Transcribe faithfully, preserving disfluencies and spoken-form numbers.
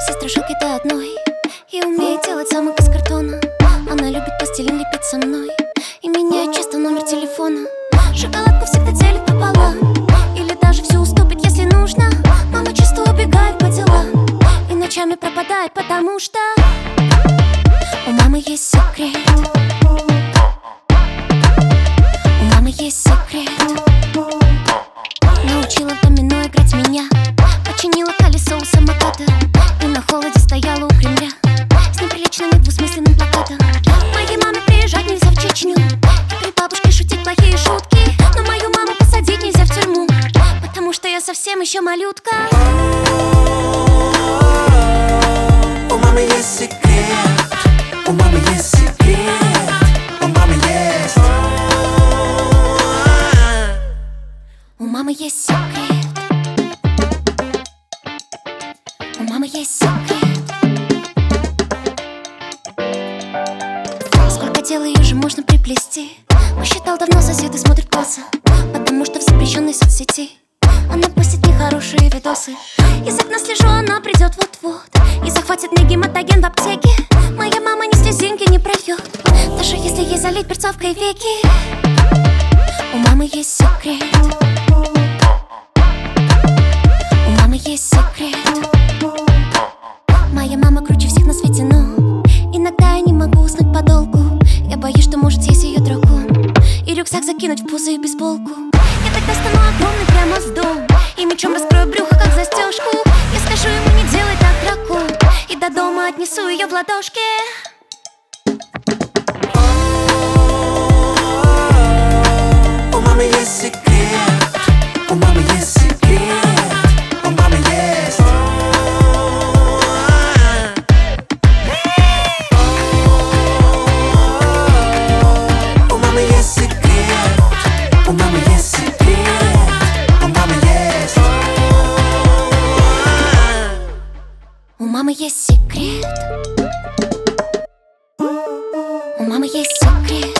Все страшилки до одной. И умеет делать замок из картона. Она любит пластилин лепить со мной и меняет часто номер телефона. Шоколадку всегда делит пополам, или даже все уступит, если нужно. Мама часто убегает по делам и ночами пропадает, потому что у мамы есть секрет. У мамы есть секрет. Научила в домино играть меня, починила колесо у самоката и на холоде стояла у Кремля с неприличными двусмысленным плакатом. Моей маме приезжать нельзя в Чечню, и при бабушке шутить плохие шутки. Но мою маму посадить нельзя в тюрьму, потому что я совсем еще малютка. У мамы есть секрет. У мамы есть секрет. У мамы есть. У мамы есть секрет. У мамы есть секрет. Сколько дел ее же можно приплести. Посчитал давно, соседы смотрят косо, потому что в запрещенной соцсети она постит нехорошие видосы. Из окна слежу, она придет вот-вот и захватит мне гематоген в аптеке. Моя мама ни слезинки не прольет, даже если ей залить перцовкой веки. У мамы есть секрет. У мамы есть секрет. Моя мама круче всех на свете, но иногда я не могу уснуть подолгу. Я боюсь, что может съесть ее дракон и рюкзак закинуть в пузо и бейсболку. Я тогда стану огромный прямо в дом и мечом раскрою брюхо, как застежку. Я скажу ему: не делай так, дракон, и до дома отнесу ее в ладошке. У мамы есть секрет. У мамы есть секрет. У мамы есть. У мамы есть секрет. У мамы есть секрет. У мамы есть. У мамы есть секрет. У мамы есть секрет.